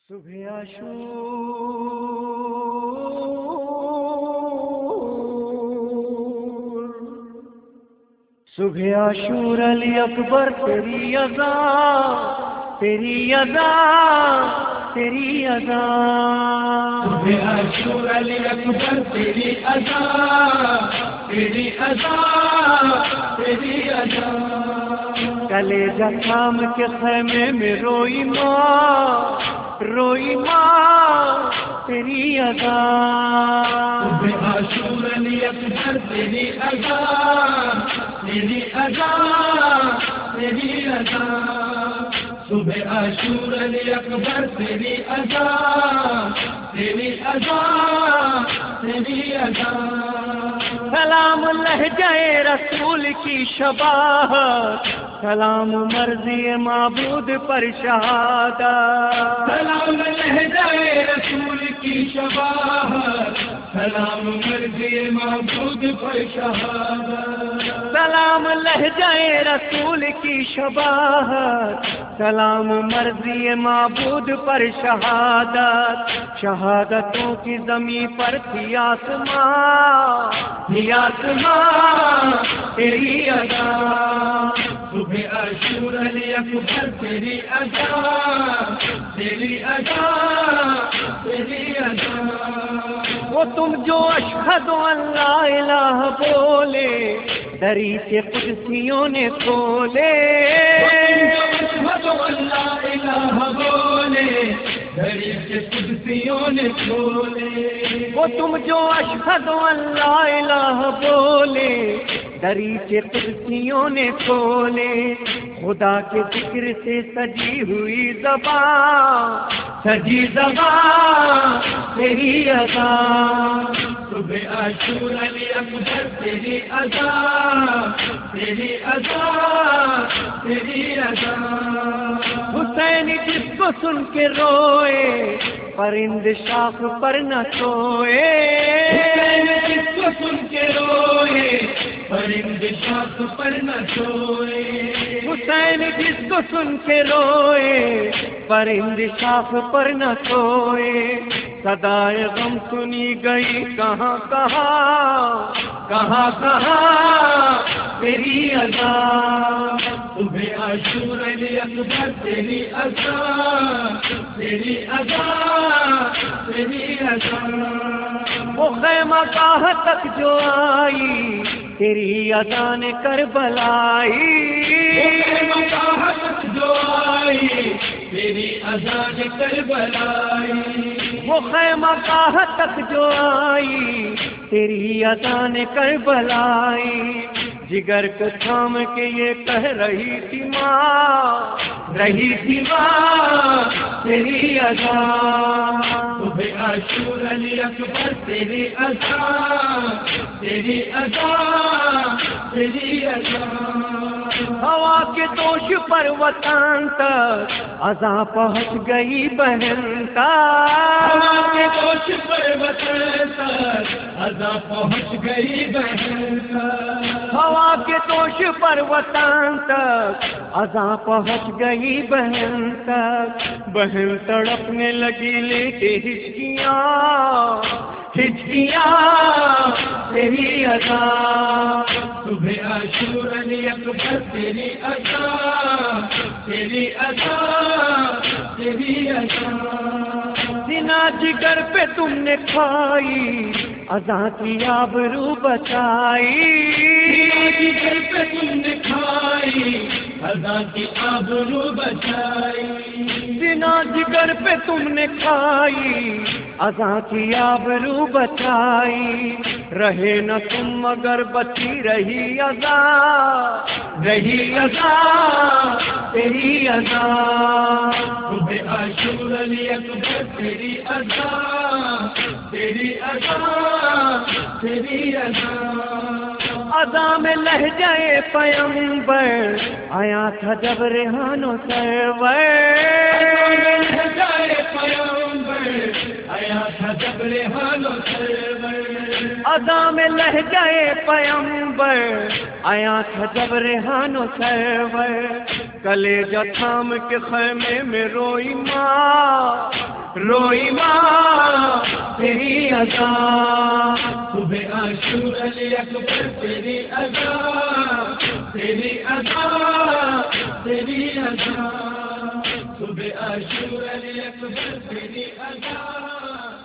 صبح عاشور صبح عاشور علی اکبر تیری اذا تیری اذا تیری اذا صبح عاشور علی اکبر تیری اذا تیری اذا تیری اذا کلیجہ تھام کے خیمے میں روئی ماں تیری اذا صبح عاشور علی اکبر تیری اذا تیری اذا تیری اذا صبح عاشور علی اکبر تیری اذا تیری اذا تیری اذا سلام لہجہ رسول کی شباہت سلام مرضی معبود پر شہادت سلام لہجہ رسول کی شباہت سلام مرضی معبود پر شہادت سلام لہجہ رسول کی شباہت سلام مرضی معبود پر شہادت شہادتوں کی زمین پر تھی آسمان تیری اذا صبح عاشور علی اکبر تیری اذا تیری اذا تیری اذا وہ تم جو اشہد ان لا الہ بولے دری سے قدسیوں نے کھولے اشہد ان لا الہ بولے دری سے قدسیوں نے کھولے وہ تم جو اشہد ان لا الہ بولے دری سے قدسیوں نے کھولے خدا کے ذکر سے سجی ہوئی زبان تیری اذا صبح عاشور علی اکبر تیری اذا تیری اذا تیری اذا حسین جس کو سن کے روئے پرند شاخ پر نہ سوئے جس کو سن کے روئے پرند شاخ پر نہ سوئے حسین جس کو سن کے روئے پرند شاخ پر نہ سوئے صدائے غم سنی گئی کہاں تیری اذا صبح عاشور علی اکبر تیری اذا تیری اذا تیری اذا وہ خیمہ گاہ تک جو آئی تیری اذا نے کربلائی جو آئی تیری اذا نے کربلائی وہ خیمہ گاہ تک جو آئی تیری اذا نے کربلائی جگر کو تھام کے یہ کہہ رہی تھی ماں تیری اذا صبح عاشور علی اکبر تیری اذا تیری اذا تیری اذا ہوا کے دوش پر وطن تک اذا پہنچ گئی بہن ہوا کے تک دوش پر وطن تک اذا پہنچ گئی بہن تک ہوا کے دوش پر وطن تک اذا پہنچ گئی بہن تک بہن تڑپنے لگی لے کے ہچکیاں تیری اذا صبح عاشور علی اکبر تیری اذا تیری اذا تیری اذا سنا جگر پہ تم نے کھائی اذا کی آبرو بچائی جگر پہ تم نے کھائی اذا کی آبرو بچائی سنا جگر پہ تم نے کھائی اذا کی آبرو بچائی رہے نہ تم مگر بچی رہی اذا تیری اذا صبح عاشور علی اکبر تیری اذا تیری اذا تیری اذا اذا میں لہجہ پیغمبر آیا تھا جب ریحان و سرور آیا تھا جب ریحان و سرور اذا میں لہجہ پیغمبر آیا تھا جب ریحان و سرور کلیجہ تھام کے خیمے میں روئی ماں روئی ماں تیری ادا، صبح عاشور علی اکبر تیری ادا، تیری ادا، تیری ادا، صبح عاشور علی اکبر تیری ادا.